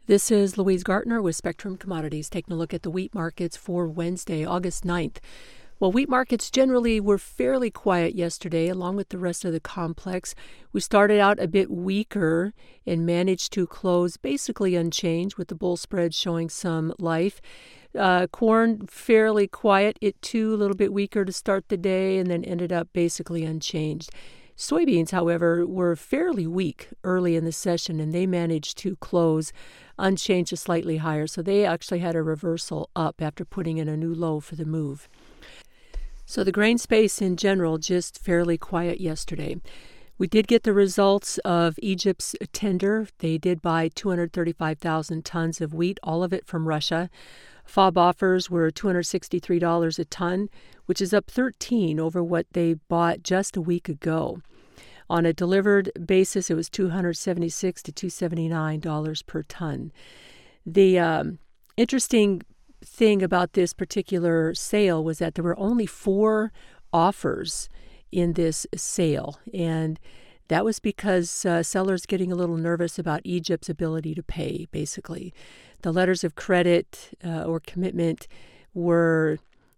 This is Louise Gartner with Spectrum Commodities, taking a look at the wheat markets for Wednesday, August 9th. Well, wheat markets generally were fairly quiet yesterday, along with the rest of the complex. We started out a bit weaker and managed to close basically unchanged, with the bull spread showing some life. Corn fairly quiet, it too a little bit weaker to start the day, and then ended up basically unchanged. Soybeans, however, were fairly weak early in the session, and they managed to close unchanged to slightly higher. So they actually had a reversal up after putting in a new low for the move. So the grain space in general, just fairly quiet yesterday. We did get the results of Egypt's tender. They did buy 235,000 tons of wheat, all of it from Russia. FOB offers were $263 a ton, which is up 13 over what they bought just a week ago. On a delivered basis, it was $276 to $279 per ton. The interesting thing about this particular sale was that there were only 4 offers in this sale, and that was because sellers getting a little nervous about Egypt's ability to pay, basically. The letters of credit or commitment were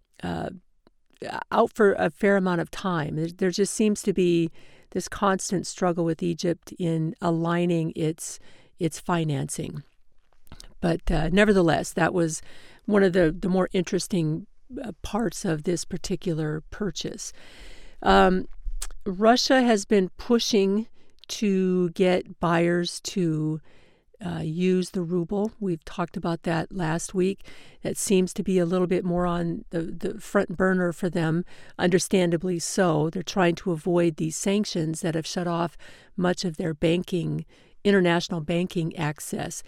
out for a fair amount of time. There just seems to be this constant struggle with Egypt in aligning its financing. But nevertheless, that was one of the more interesting parts of this particular purchase. Russia has been pushing to get buyers to use the ruble. We've talked about that last week. That seems to be a little bit more on the front burner for them, understandably so. They're trying to avoid these sanctions that have shut off much of their international banking access.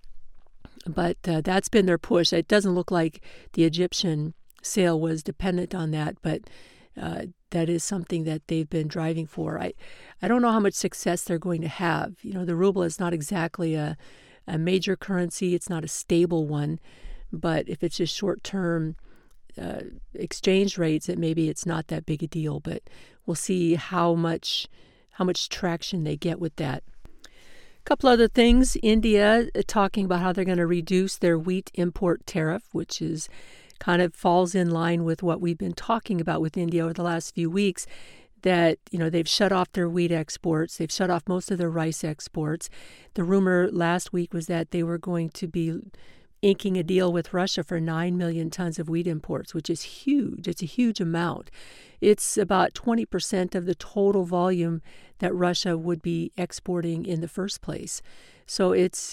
But that's been their push. It doesn't look like the Egyptian sale was dependent on that, but that is something that they've been driving for. I don't know how much success they're going to have. You know, the ruble is not exactly a major currency. It's not a stable one. But if it's just short-term exchange rates, maybe it's not that big a deal. But we'll see how much traction they get with that. A couple other things. India talking about how they're going to reduce their wheat import tariff, which is kind of falls in line with what we've been talking about with India over the last few weeks, that, you know, they've shut off their wheat exports. They've shut off most of their rice exports. The rumor last week was that they were going to be inking a deal with Russia for 9 million tons of wheat imports, which is huge. It's a huge amount. It's about 20% of the total volume that Russia would be exporting in the first place. So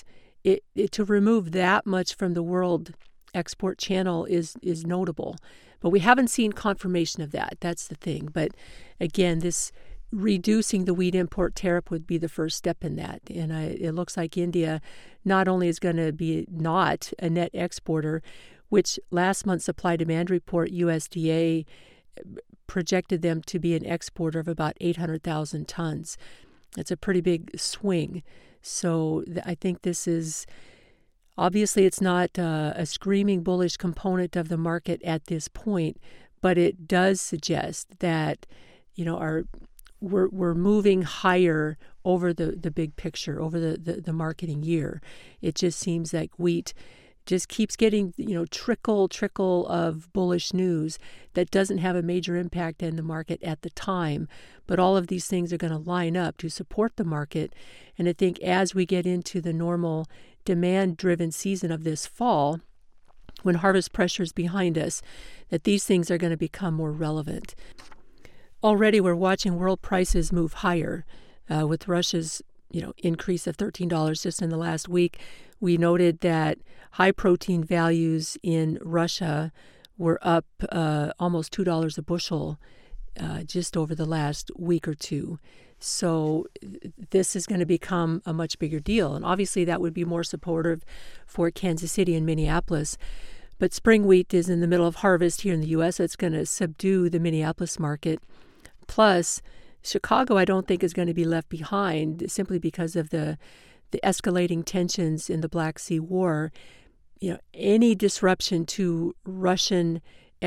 to remove that much from the world export channel is notable. But we haven't seen confirmation of that. That's the thing. But again, this reducing the wheat import tariff would be the first step in that. And it looks like India not only is going to be not a net exporter, which last month's supply-demand report, USDA, projected them to be an exporter of about 800,000 tons. That's a pretty big swing. So I think this is... Obviously, it's not a screaming bullish component of the market at this point, but it does suggest that, you know, we're moving higher over the big picture, over the marketing year. It just seems like wheat just keeps getting, you know, trickle of bullish news that doesn't have a major impact in the market at the time. But all of these things are going to line up to support the market. And I think as we get into the normal demand-driven season of this fall, when harvest pressure is behind us, that these things are going to become more relevant. Already we're watching world prices move higher with Russia's, you know, increase of $13 just in the last week. We noted that high protein values in Russia were up almost $2 a bushel just over the last week or two. So this is going to become a much bigger deal. And obviously that would be more supportive for Kansas City and Minneapolis. But spring wheat is in the middle of harvest here in the U.S. So it's going to subdue the Minneapolis market. Plus, Chicago, I don't think, is going to be left behind simply because of the escalating tensions in the Black Sea War. You know, any disruption to Russian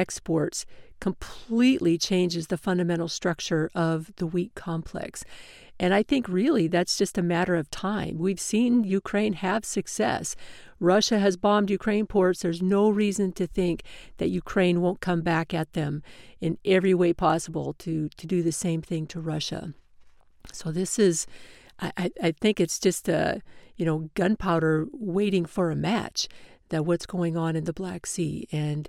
exports completely changes the fundamental structure of the wheat complex. And I think really that's just a matter of time. We've seen Ukraine have success. Russia has bombed Ukraine ports. There's no reason to think that Ukraine won't come back at them in every way possible to do the same thing to Russia. So this is, I think it's just gunpowder waiting for a match, that what's going on in the Black Sea. And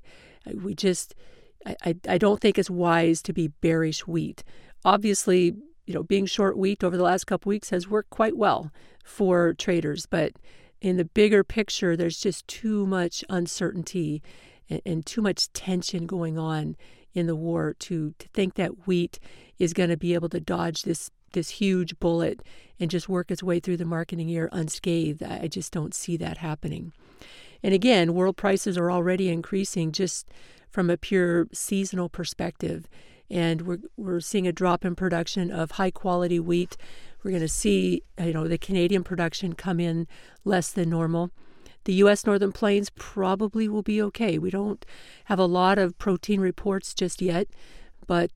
I don't think it's wise to be bearish wheat. Obviously, being short wheat over the last couple weeks has worked quite well for traders, but in the bigger picture, there's just too much uncertainty and too much tension going on in the war to think that wheat is going to be able to dodge this huge bullet and just work its way through the marketing year unscathed. I just don't see that happening. And again, world prices are already increasing just from a pure seasonal perspective. And we're seeing a drop in production of high-quality wheat. We're going to see, the Canadian production come in less than normal. The U.S. Northern Plains probably will be okay. We don't have a lot of protein reports just yet, but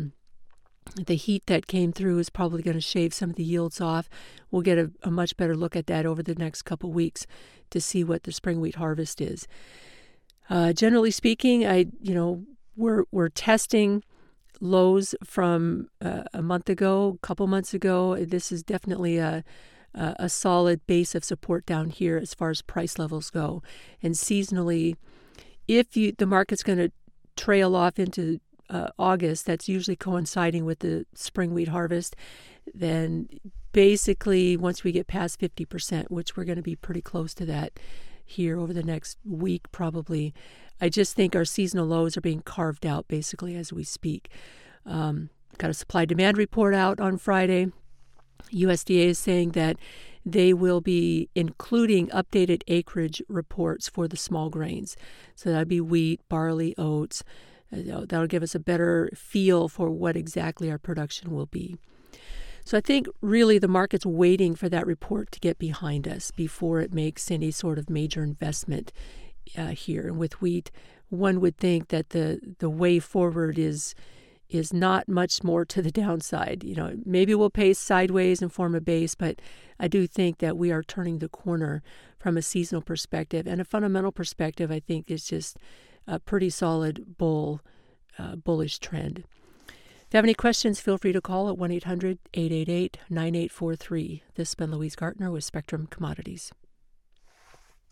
the heat that came through is probably going to shave some of the yields off. We'll get a much better look at that over the next couple of weeks to see what the spring wheat harvest is. Generally speaking, we're testing lows from a couple months ago. This is definitely a solid base of support down here as far as price levels go. And seasonally, if the market's going to trail off into August, that's usually coinciding with the spring wheat harvest, then basically once we get past 50%, which we're going to be pretty close to that here over the next week probably, I just think our seasonal lows are being carved out basically as we speak. Got a supply-demand report out on Friday. USDA is saying that they will be including updated acreage reports for the small grains. So that'd be wheat, barley, oats. That'll give us a better feel for what exactly our production will be. So I think really the market's waiting for that report to get behind us before it makes any sort of major investment here. And with wheat, one would think that the way forward is not much more to the downside. Maybe we'll pace sideways and form a base, but I do think that we are turning the corner from a seasonal perspective. And a fundamental perspective, I think, is just a pretty solid bullish trend. If you have any questions, feel free to call at 1-800-888-9843. This has been Louise Gartner with Spectrum Commodities.